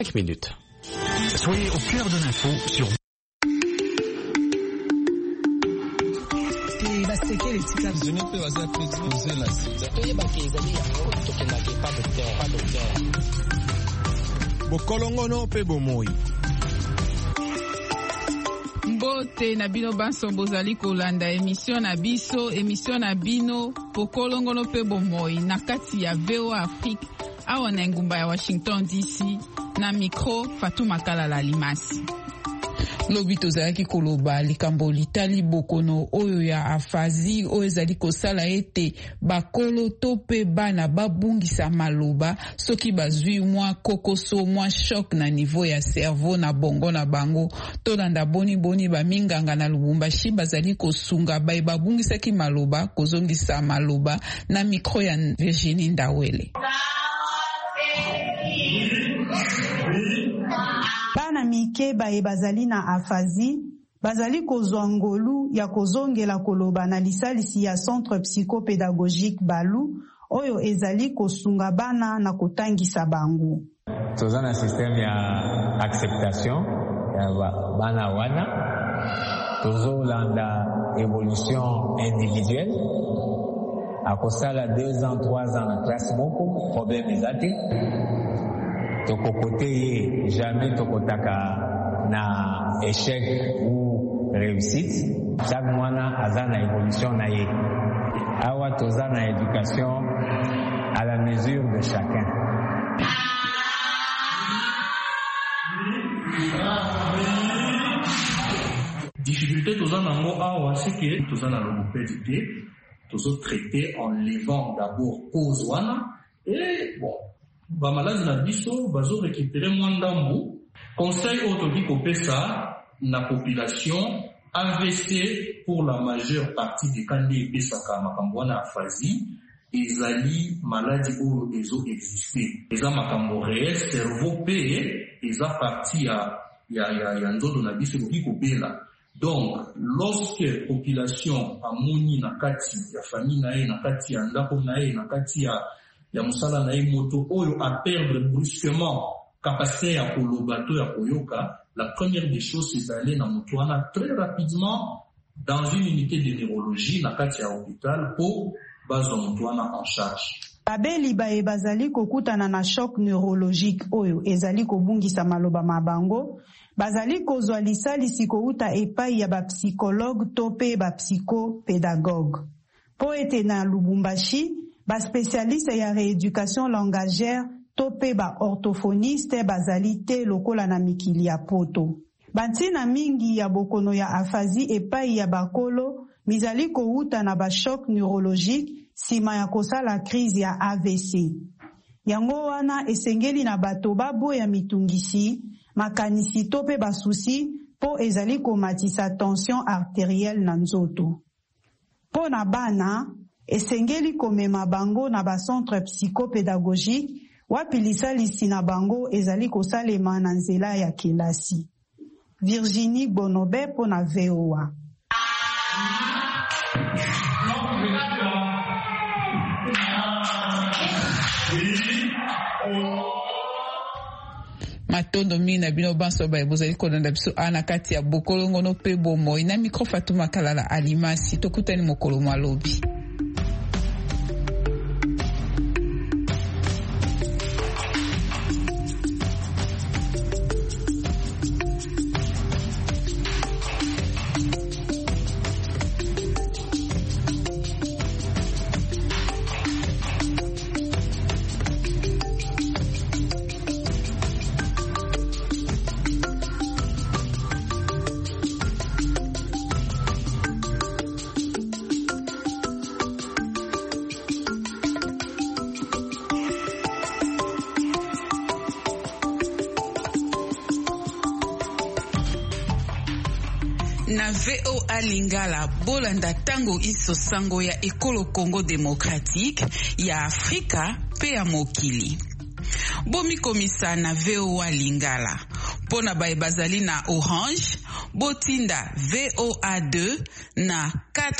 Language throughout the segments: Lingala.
5 minutes. Soyez au cœur de l'info sur bokolongono pe bomoi. Mbote na bino banso bozali kolanda émission na bino bokolongono pe bomoi na kati ya VOA Afrique awa na ngumba ya Washington DC na micro Fatuma Kalala Limasi. Lobi tozalaki koloba likambo litali bokono oyo ya afazi oyo ezali kosala ete bakolo to pe bana babungisa maloba soki bazwi mwa kokoso mwa shock na niveau ya cerveau na bongo na bango tolanda boni baminganga na Lubumbashi bazali kosunga baye babungisaki maloba kozongisa maloba na micro ya Virginie Ndawele. Bana mike baye bazali na afazi bazali kozwa ngolu ya kozongela koloba na lisalisi ya centre psychopédagogique Balu oyo ezali kosunga bana na kotangisa bango. Toza na système ya acceptation ya bana wana tozolanda évolution individuelle akosala 2 ans 3 ans na classe moko problème ezate tokokote ye jamais tokotaka na échec ou réussite chaque mwana aza na évolution na ye awa toza na éducation à la mesure de chacun. Difficulté toza nango awa c'est que toza na logopédie tozo traiter en levant d'abord cause wana et bon ba malade na biso bazo récupérer mwandambu conseil autodi kopesa na population AVC pour la majeure partie des cas de pesaka makambo wana afazi ezali maladie oyo ezo exister eza makambo réel cerveau pe eza partie ya nzoto na biso koki kobela. Donc lorsque population amoni na kati ya famille na ye na kati ya ndako na ye na kati ya musala na ye moto oyo a perdre brusquement capacité ya koloba to ya koyoka, la première des choses c'est d'aller na moto wana très rapidement dans une unité de neurologie na kati ya hôpital pour bazwa moto wana en charge. Babeli baye bazali kokutana na choc neurologique oyo ezali kobungisa maloba mabango bazali kozwa lisalisi kouta epai ya ba psychologue to pe ba psychopédagogue po ete na Lubumbashi ba spécialiste ya rééducation langagère to pe ba orthophoniste bazali te lokola na mikili ya poto. Bantina mingi ya bokono ya afazi epai ya bakolo mizali kouta na ba choc neurologique sima ya kosala crise ya AVC. Yango wana esengeli na bato babo ya mitungisi makanisi to pe basusi po ezali komatisa tension artérielle na nzoto. Po na bana esengeli komema bango na ba centre psychopédagogique wapi lisalisi na bango ezali kosalema na nzela ya kelasi. Virginie Bonobe po na VOA. Matondo mina bino banso baye bozali kolanda biso ana kati ya bokolongono pe bomoi na micro Fatuma Kalala Alimasi tokutani mokolo malobi. Na VOA Lingala bolanda tango iso sango ya ekolo Congo démocratique ya Afrika pe ya mokili. Bomi komisa na VOA Lingala pona baye bazali na Orange botinda VOA2 na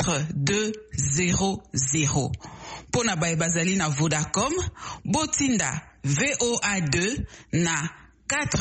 4200. Pona baye bazali na Vodacom botinda VOA2 na 4